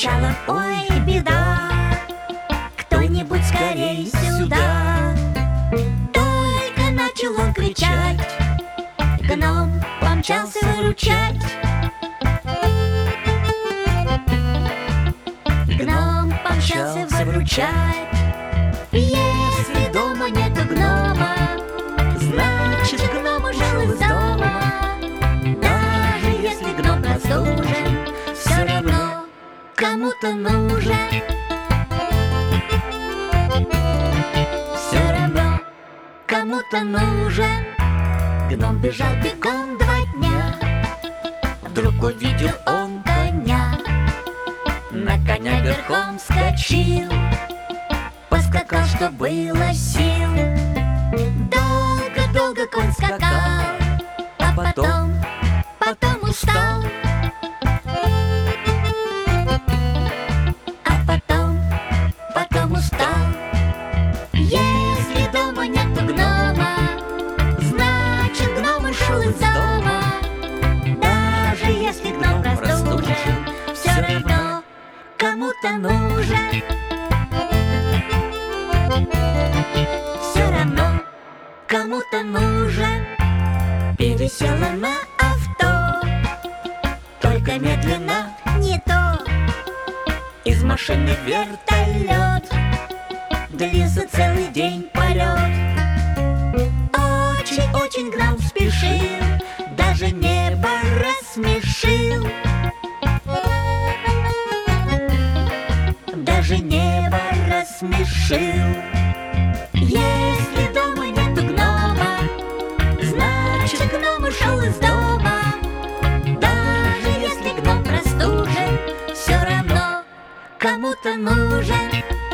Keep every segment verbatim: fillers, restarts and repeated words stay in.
закричала: ой, беда! Кто-нибудь скорей сюда! Только начал он кричать, гном помчался выручать. Гном помчался выручать. Если дома нету гнома, значит, гном ушел из дома. Даже если гном простужен, все равно кому-то нужен. Все равно кому-то нужен. Гном бежал бегом два дня. Вдруг увидел он коня. На коня верхом скочил, поскакал, что было сил. Долго-долго конь скакал, а потом, потом устал. А потом, потом устал. Если дома нету гнома, значит, гном ушел из дома. Даже если гном простужен, все равно кому-то нужен. Все равно кому-то нужен. Пересела на авто, только медленно не то. Из машины вертолет, длился целый день полет. Очень-очень гном спешил, даже небо рассмешил. Даже небо рассмешил. Если дома нету гнома, значит, гном ушел из дома. Даже если гном простужен, все равно кому-то нужен.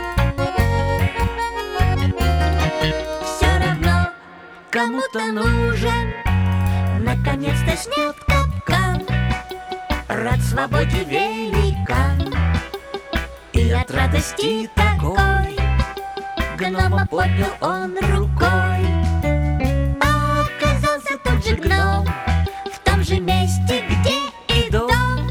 Все равно кому-то нужен. Наконец-то снят капкан, рад свободе великан. И от радости такой гнома поднял он рукой. Оказался тот же гном в том же месте, где и дом.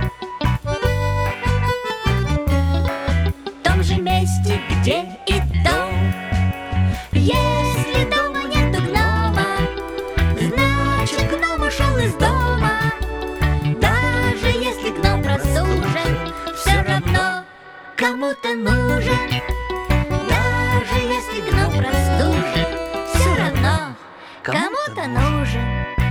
В том же месте, где и дом. Если дома нету гнома, значит, гном ушел из дома. Даже если гном простужен, все равно кому-то нужен. Даже если гном простужен, все равно кому-то нужен.